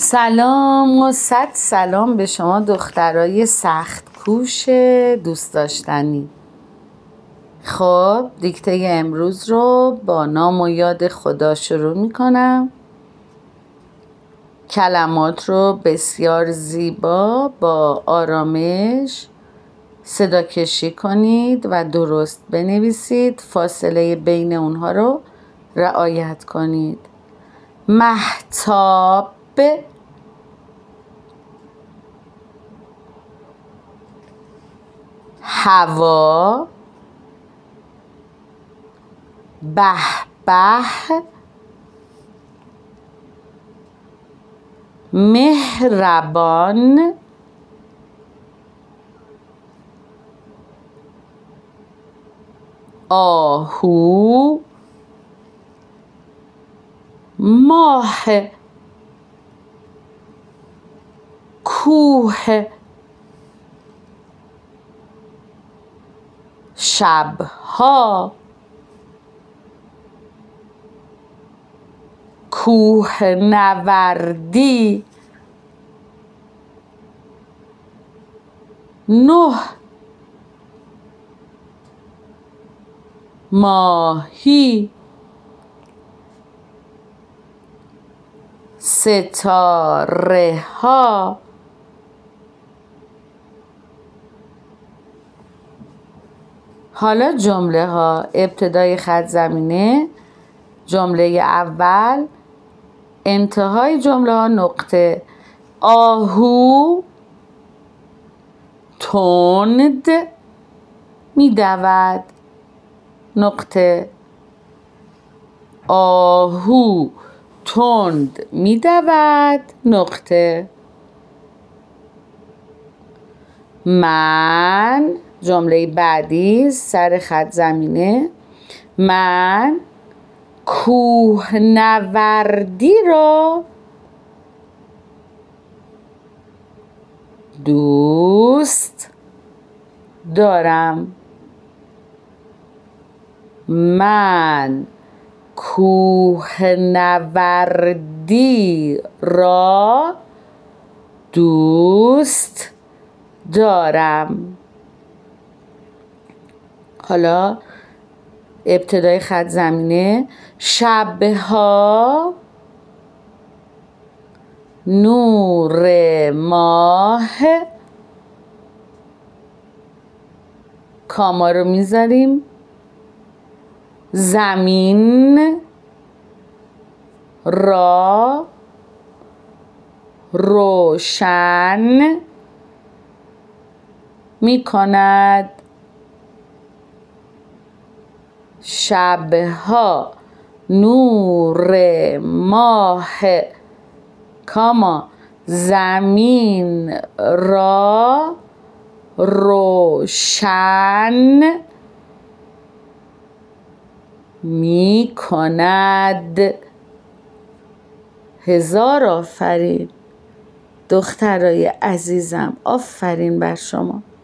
سلام و صد سلام به شما دخترای سخت کوش دوست داشتنی. خب دیکته امروز رو با نام و یاد خدا شروع میکنم. کلمات رو بسیار زیبا با آرامش صدا کشی کنید و درست بنویسید. فاصله بین اونها رو رعایت کنید. مهتاب، هوا، به به، مهربان، آهو، ماه، کوه، شبها، کوهنوردی، نه، ماهی، ستاره ها. حالا جمله ها. ابتدای خط زمینه، جمله اول، انتهای جمله ها نقطه. آهو تند میدود، نقطه. آهو تند میدود، نقطه. من، جمله بعدی سر خط زمینه، من کوهنوردی را دوست دارم. من کوهنوردی را دوست دارم. حالا ابتدای خط زمینه، شبها نور ماه، کاما رو میذاریم، زمین را روشن می کند. شبها نور ماه، کاما زمین را روشن می کند. هزار آفرین دخترای عزیزم، آفرین بر شما.